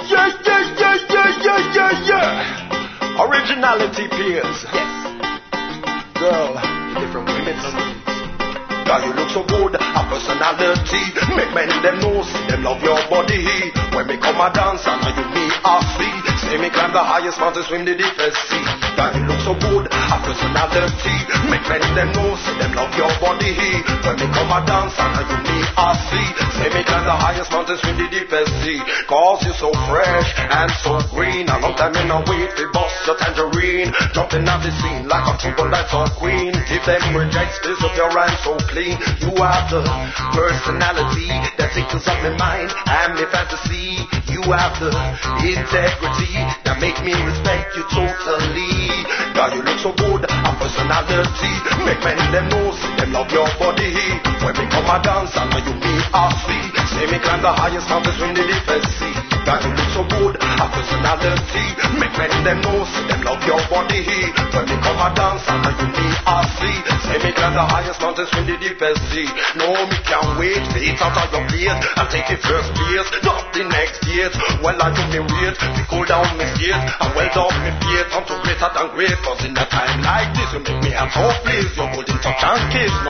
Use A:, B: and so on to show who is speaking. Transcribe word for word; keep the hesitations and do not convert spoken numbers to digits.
A: Yeah, yeah, yeah, yeah, yeah, yeah, yeah. Originality peers.
B: Yes.
A: Girl,
B: Different remix.
A: girl, you look so good, a personality. Make men them know, see them love your body. When me come a dance and you me a see. Say me climb the highest mountain, swim the deepest sea. Girl, you look so good, a personality. Make men them know, see them love your body. When me come a dance and you me a see. Say me climb the highest mountain, swim the deepest sea. Cause you so fresh and so green. A long time in a wait, we bust your tangerine. Jumping at the scene like a triple lights or queen. If them rejects this of your rhyme so clean. You have the personality that tickles up my mind and my fantasy. You have the integrity that make me respect you totally. Girl, you look so good, a personality. Make men them know, see them love your body. When we come a dance and you me a see. Say me climb the highest mountains, swim the deepest sea. Girl, you look so good, a personality. Make men them know, see them love your body. When we come a dance and you me a see. Say me climb the highest mountains, swim the deepest sea. No, me can't wait, feet out of your plate. I'll take it first place, not the next year. Well, I do me rate, we cool down me skate. And well down me feet, I'm too greater than great. Cause in a time like this, you make me have so please. You're good in touch and kiss.